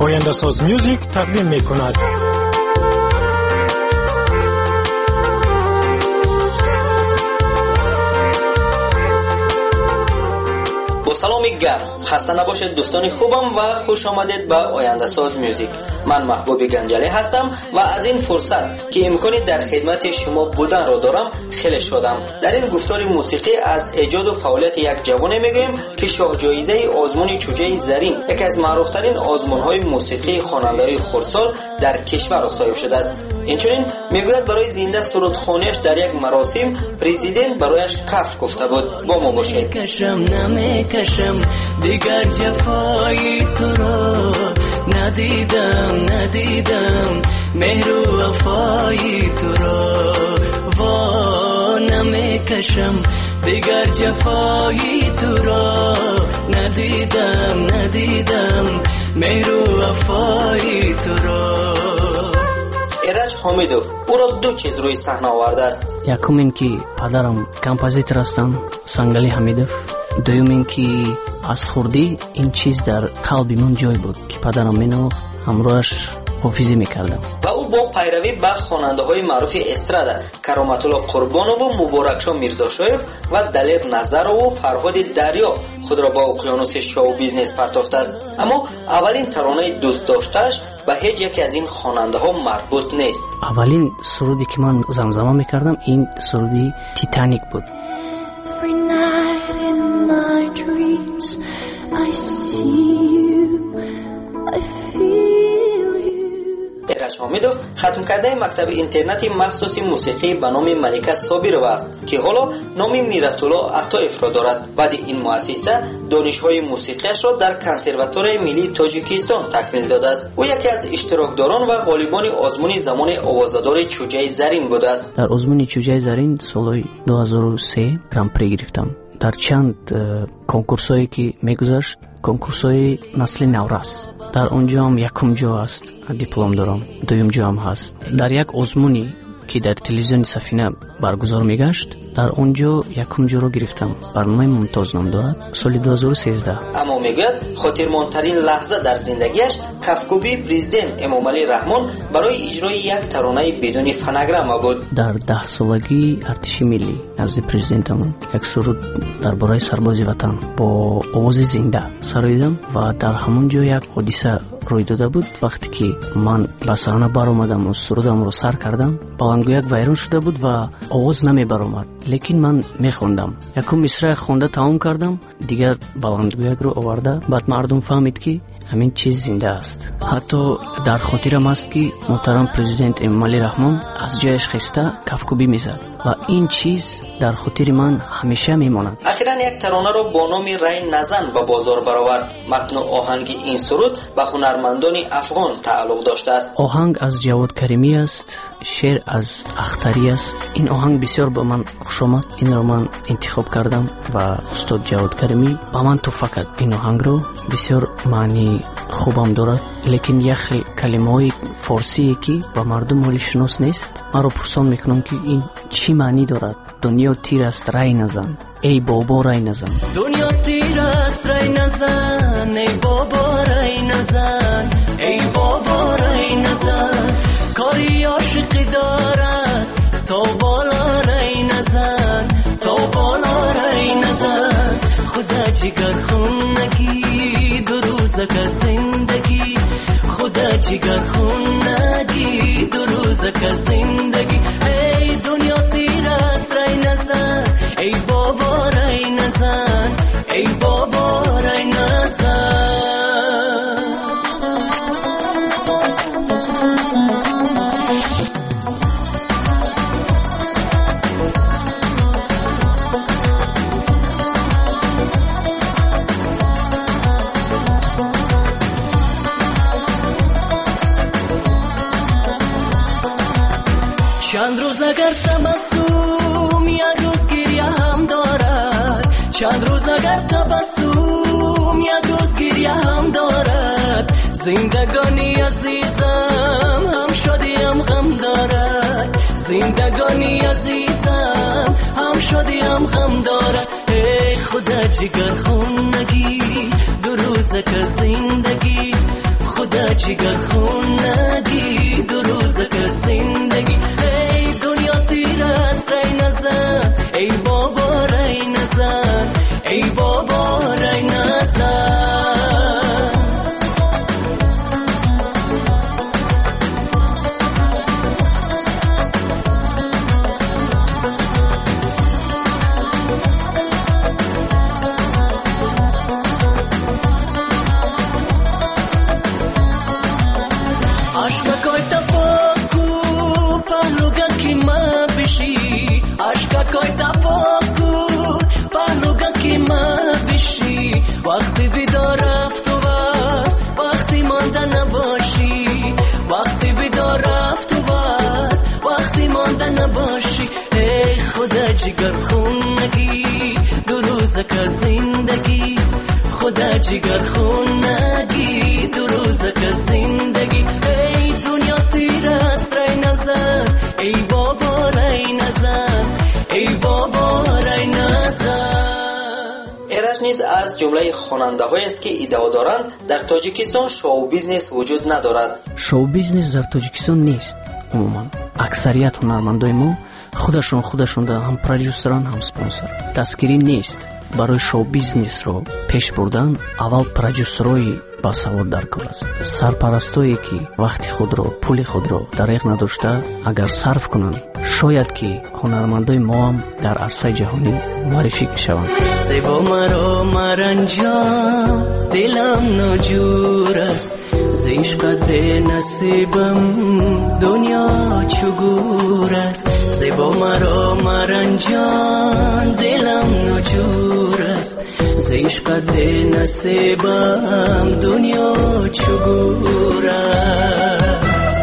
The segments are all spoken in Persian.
آینده ساز میوزیک تقدیم می کند. با سلام گرم خسته نباشید دوستان خوبم و خوش آمدید به آینده ساز میوزیک. من محبوب گنجلی هستم و از این فرصت که امکانی در خدمت شما بودن را دارم خیلی شدم. در این گفتار موسیقی از ایجاد و فعالیت یک جوان میگویم که شاه جایزه آزمون چوجه زرین، یکی از معروفترین آزمون‌های موسیقی خواننده‌های خردسال در کشور صاحب شده است. اینچنین میگوید برای زنده سرودخوانیش در یک مراسم پرزیدنت برایش کف گفته بود. با ما باشید. نمیکشم دیگر جفای تو را، ندیدم مهر و وفای تو را، وا نمیکشم دیگر جفای تو را، ندیدم مهر و وفای تو را. ایرج حمیدوف او را دو چیز روی صحنه آورده است. یکم این که پدرم کمپوزیتور هستند، سنگلی حمیدوف. دوم این که از خردی این چیز در قلبی من جای بود که پدرم مینوخت، همراهش حافظی میکردم. و او با پیروی به خواننده های معروف استرادا کرامت الله قربانو و مبارکشاه میرزاشایف و دلیر نظرو و فرهاد دریا خود را با اقیانوس شو بیزنس پرداخته است. اما اولین ترانه دوست داشتهش به هیچ یکی از این خواننده ها مربوط نیست. اولین سرودی که من زمزمه میکردم این سرودی تیتانیک بود. Every night in my dreams I see you, I feel you. ایرج حمیدوف ختم کرده مکتب اینترنتی مخصوص موسیقی به نام ملکه صابرова است که حالا نام میرت‌الله عطایف را دارد. بعد این مؤسسه دانش‌های موسیقیش را در کنسرواتوار ملی تاجیکستان تکمیل داده است. او یکی از اشتراکداران و غالبان آزمون زمان آوازه‌دار چوجه زرین بوده است. در آزمون چوجه زرین سال 2003 گران-پری گرفتم. در چند کنکورسایی که میگذشت، کنکورسای نسل نورس، در اونجا هم یکم جا است، دیپلم دارم. دوم جا هم هست. در یک آزمونی که در تلویزیون سفینه برگزار میگشت، در اونجا یکم جا رو گرفتم. برنامه ممتاز نام دارد. سال 2013. اما میگوید خاطرماندترین لحظه در زندگیش کفکوبی پرزیدنت امامعلی رحمان برای اجرای یک ترانه بدون فونوگرام بود. در 10 سالگی ارتش ملی نزد پرزیدنتمون یک سرود درباره سربازی وطن با آواز زنده سراییدم و در همون جا یک حادثه روی داده بود. وقتی که من به صحنه بر اومدم و سرودم رو سر کردم، بلندگویک ویران شده بود و آواز نمی برآمد، لیکن من میخوندم. یکم مصرع خونده تمام کردم، دیگر بلندگویک رو آورده. بعد مردم فهمید که همین چیز زنده است. حتی در خاطرم است که محترم پرزیدنت امامعلی رحمان از جایش خسته کفکوبی میزد و این چیز در خاطر من همیشه میماند. اخیراً یک ترانه را با نام رای نزن به بازار برآورد. متن و آهنگ این سرود به هنرمندان افغان تعلق داشته است. آهنگ از جواد کریمی است، شعر از اختری است. این آهنگ بسیار به من خوش آمد. این را من انتخاب کردم و استاد جواد کریمی با من تو فقط این آهنگ رو بسیار معنی خوبم دارد، لیکن یک کلمه‌های فارسی که با مردم حالی شناس نیست. من رو پرسان میکنم که این چی معنی دارد. دنیا تیر است رای نزن، ای بابا رای نزن. دنیا تیر است رای نزن، ای بابا رای نزن، ای بابا رای نزن. کاری عاشقی دارد تا بالا رای نزن، تا بالا رای نزن. خدا جگر خون نگی دو روزه که زندگی، خدا جگر خون نگی دو روزه که زندگی. ای دنیا تیر است رای نزن، ای بابا رای نزن، ای بابا رای نزن. چند روز اگر تبسم یک روز گریه هم دارد، چند روز اگر تبسم یک روز گریه هم دارد. زندگانی عزیزم هم شادی هم غم دارد، زندگانی عزیزم هم شادی هم غم دارد. ای خدا جگر خون نگی دو روزه که زندگی، خدا جگر خونگی دو روزک زندگی ای دنیا تیر است رای نزن ای بابا رای نزن ای بابا رای نزن وقتی بیدار رفت و بس وقتی مانده نباشی وقتی بیدار رفت و بس وقتی مانده نباشی ای خدا جگر خونگی دو روزک زندگی خدا جگر خونگی دو روزک زندگی ای دنیا تیر است رای نزن ای بابا رای نزن ای بابا رای نزن ایرج نیز از جمله خواننده‌هایی است که ادعا دارند در تاجیکستان شو بیزنس وجود ندارد. شو بیزنس در تاجیکستان نیست. عموما اکثریت هنرمندای ما خودشون در هم پرودوسران هم سپانسر. دستگیری نیست. برای شو بیزنس رو پیش بردن اول پرودوسرای باسواد در کار است. سرپرستایی که وقت خود رو پول خود رو دریغ نداشته اگر صرف کنند شاید که هنرمندای ما هم در عرصه جهانی معرفی شوند. زیبا مرا مرنجان دلم ناجور است ز عشقت به نصیبم دنیا چگور است زیبا مرا مرنجان دلم ناجور است ز عشقت به نصیبم دنیا چگور است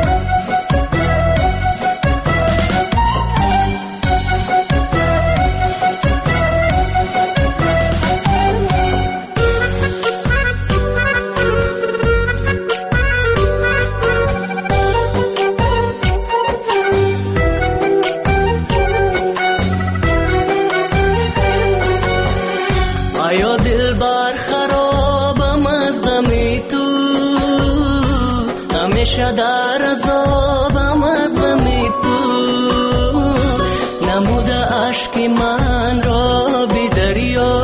در عذابم از غم تو نموده عشق من را بی دریا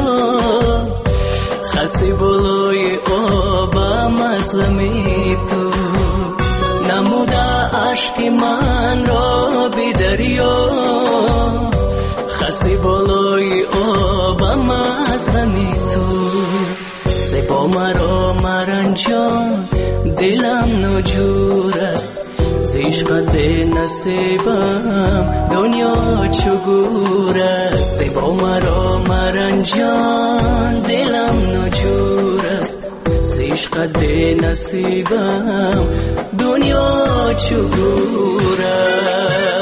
خسی بالای آبم از غم تو نموده عشق من را بی دریا خسی بالای آبم از غم تو زیبا مرا مرنجان دلم ناجور است ز عشقت به نصیبم دنیا چگور است زیبا مرا مرنجان دلم ناجور است ز عشقت به نصیبم دنیا چگور است.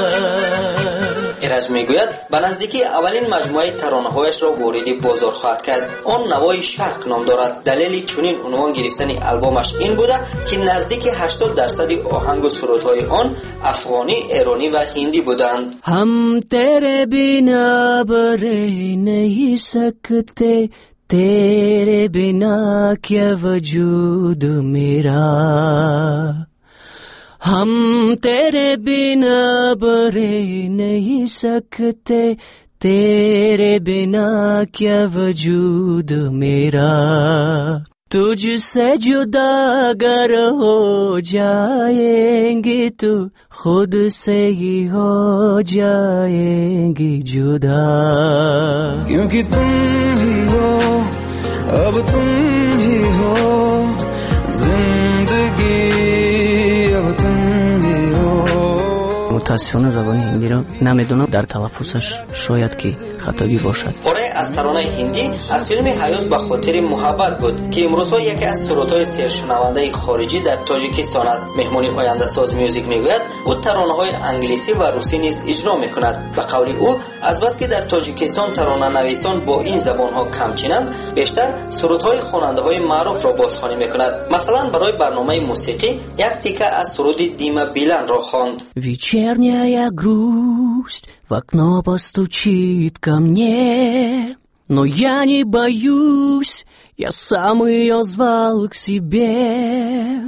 ایرج میگوید به نزدیکی اولین مجموعه ترانه‌هایش را وارد بازار خواهد کرد. آن نوای شرق نام دارد. دلیل چنین عنوان گرفتن البومش این بوده که نزدیک 80% آهنگ و سرودهای آن افغانی، ایرانی و هندی بودند. هم تیرے بنا برے نہیں سکتے تیرے بنا کیا وجود میرا ہم تیرے بنا برے نہیں سکتے تیرے بنا کیا وجود میرا تجھ سے جدا اگر ہو جائیں گے تو خود سے ہی ہو جائیں گے جدا کیونکہ تم ہی ہو اب تم ہی ہو زندگی اب تم ہی ہو. متاسفانه زبان هندی را نمیدونم در تلفظش شاید که خطایی باشد. پاره از ترانه هندی از فیلم حیات به خاطر محبت بود که امروزها یکی از سرودهای سرشنونده خارجی در تاجیکستان است. مهمانی آینده ساز میوزیک میگوید او ترانه‌های انگلیسی و روسی نیز اجرا میکند. به قول او از بس که در تاجیکستان ترانه نویسان با این زبانها کم چینند بیشتر سرودهای خواننده‌های معروف را بازخوانی میکند. مثلا برای برنامه موسیقی یک تیکه از سرود دیما بیلن را خواند. Вечерняя грусть в окно постучит ко мне, но я не боюсь, я сам ее звал к себе.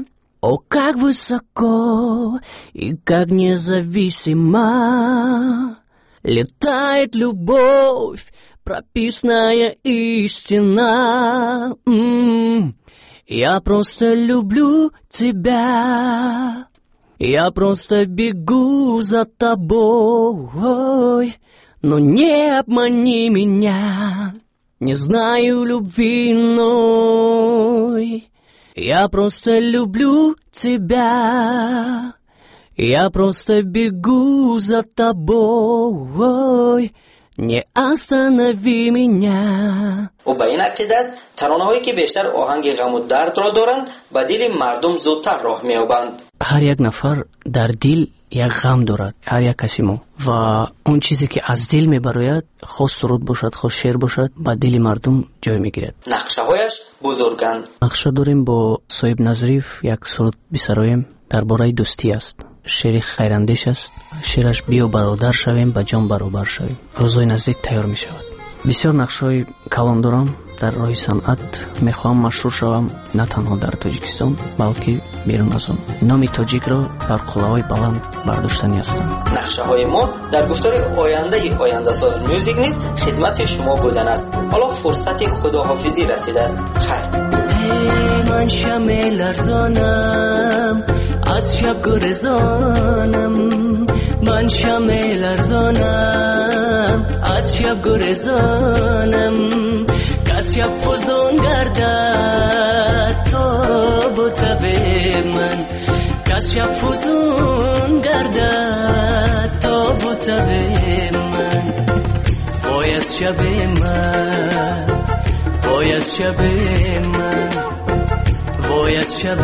О, как высоко и как независимо летает любовь, прописная истина. Я просто люблю тебя, я просто бегу за тобой, но не обмани меня, не знаю любви иной. Я просто люблю тебя, я просто бегу за тобой, не останови меня. او به این عقیده است ترانه‌هایی که بیشتر آهنگ غم و درد را دارند به دل مردم زودتر راه می‌یابند. هر یک نفر در دل یک غم دارد، هر یک کسی ما، و اون چیزی که از دل میبراید، خود سرود باشد خود شعر باشد، به دل مردم جای میگیرد. نقشه‌هایش بزرگند. نقشه داریم با صاحب نظریف یک سرود بسرایم درباره دوستی است. شعر خیراندیش است. شعرش بیا برادر شویم به جان برابر شویم. روزای نزدیک تیار می شود. بسیار نقشه‌های کلان دارم. در راه صنعت میخوام مشهور شوم، نه تنها در تاجیکستان بلکه بیرون از آن. نام تاجیک را بر قله‌های بلند برداشتنی هستم. نقشه‌های ما در گفتار آینده ساز میوزیک نیز خدمت شما بودن است. حالا فرصت خداحافظی رسیده است. خیر. من شمع لرزانم از شب گریزانم، من شمع لرزانم از شب گریزانم، کس شب فزون گردد تاب من، کس شب فزون گردد تاب من. وای از شب من، وای از شب من، وای از شب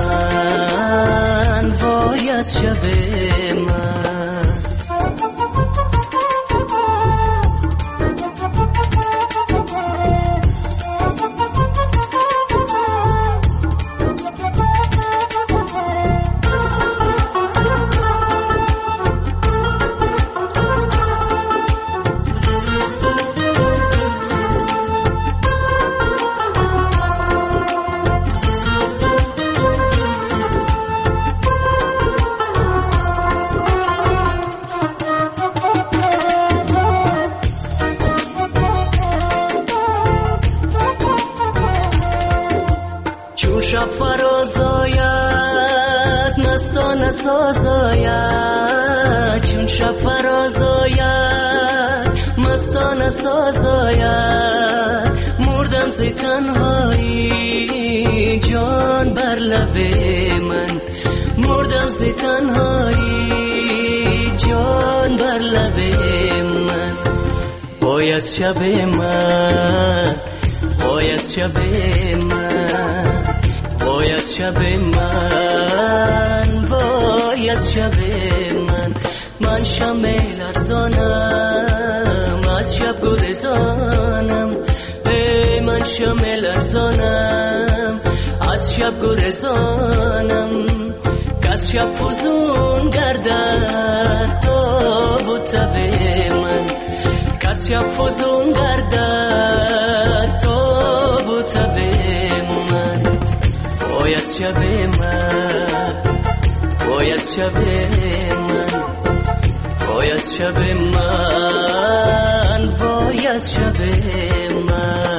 من، وای از شب من. شب فراز آید مستانه ساز آید، چون شب فراز آید مستانه ساز آید، مردم زی تنهایی جان بر لب من، مردم زی تنهایی جان بر لب من. وای از شب من، وای از شب من، وای از شب من، وای از شب من. من شمع لرزانم از شب گریزانم، من شمع لرزانم از شب گریزانم، کس شب فزون گردد تاب و تب من، کس شب فزون گردد تاب و تب من. وای از شب من، وای از شب من، وای از شب من، وای از شب من.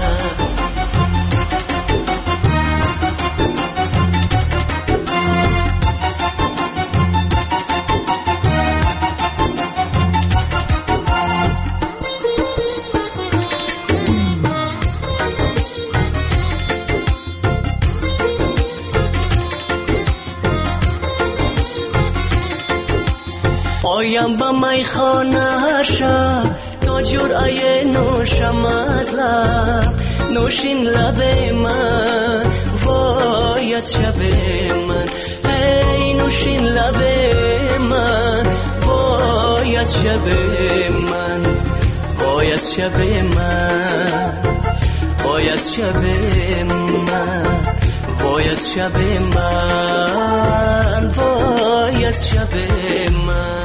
آیم با میخانه شب تا جرعه نوشم از لب، نوشین لب من، وای از شب من، ای نوشین لب من، وای از شب من، وای از شب من، وای از شب من، وای از شب من، وای از شب من.